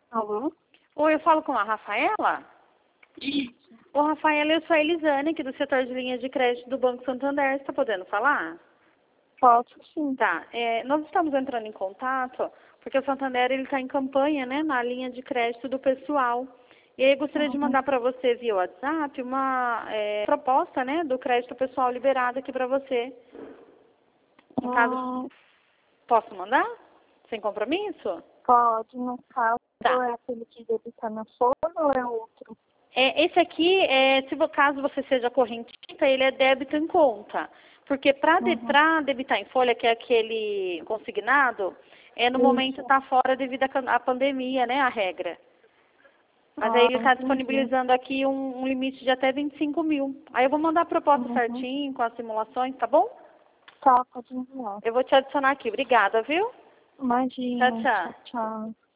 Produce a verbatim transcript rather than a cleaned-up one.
Alô? Oi, eu falo com a Rafaela? Isso. Ô, Rafaela, eu sou a Elisane, aqui do setor de linha de crédito do Banco Santander. Você está podendo falar? Posso sim. Tá. É, nós estamos entrando em contato porque o Santander está em campanha, né, na linha de crédito do pessoal. E aí eu gostaria de Uhum. mandar para você via WhatsApp uma é, proposta, né, do crédito pessoal liberado aqui para você. No caso, Hum, posso mandar? Sem compromisso? pode, no caso, Tá. é aquele que debita na folha ou é outro? É, esse aqui, é, se vo- caso você seja correntista, ele é débito em conta. Porque para de, Uhum. pra debitar em folha, que é aquele consignado, é, no momento Isso. está fora devido à can- à pandemia, né, a regra. Mas aí Ah, ele está entendi. disponibilizando aqui um, um limite de até vinte e cinco mil. Aí eu vou mandar a proposta Uhum. certinho, com as simulações, tá bom? Tá, pode enviar. Eu vou te adicionar aqui. Obrigada, viu? Tchau, Imagina. tchau. Tchau, tchau.